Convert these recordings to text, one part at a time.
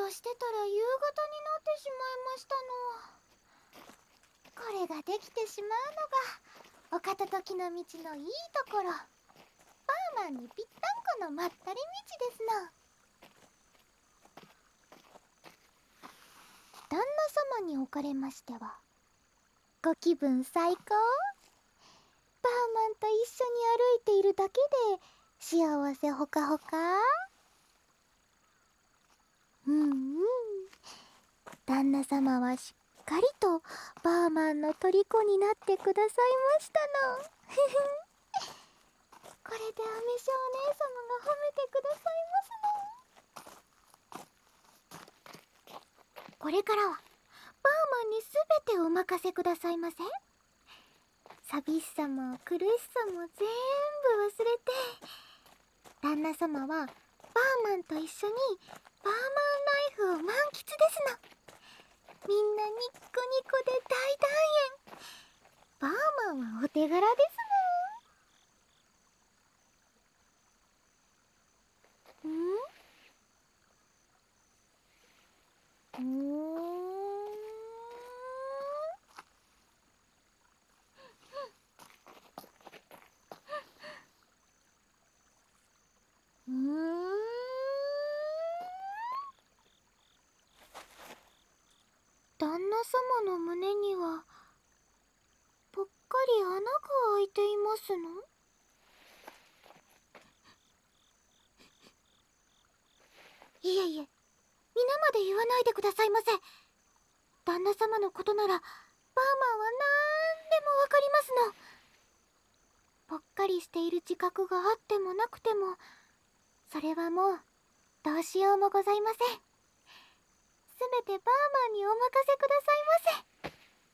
をしてたら夕方になってしまいましたの。これができてしまうのがお片時の道のいいところ。バーマンにぴったんこのまったり道ですの。旦那様におかれましてはご気分最高。バーマンと一緒に歩いているだけで幸せほかほか。旦那様はしっかりとバーマンの虜になってくださいましたの。これでアメシャお姉様が褒めてくださいますの。これからはバーマンにすべてお任せくださいませ。寂しさも苦しさも全部忘れて、旦那様はバーマンと一緒にバーマンライフを満喫ですの。みんなニッコニコで大団円。バーマンはお手柄です旦那様の胸にはぽっかり穴が開いていますの。いえいえ、皆まで言わないでくださいませ。旦那様のことならバーマンはなんでもわかりますの。ぽっかりしている自覚があってもなくても、それはもうどうしようもございません。すべてバーマンにお任せくださいませ。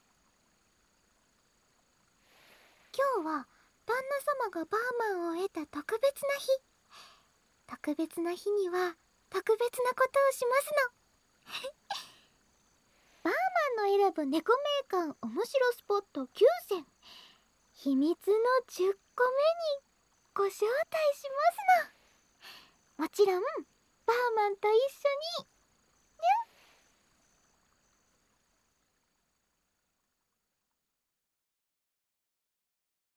今日は旦那様がバーマンを得た特別な日。特別な日には特別なことをしますの。バーマンの選ぶ猫名鑑面白スポット9選、秘密の10個目にご招待しますの。もちろんバーマンと一緒に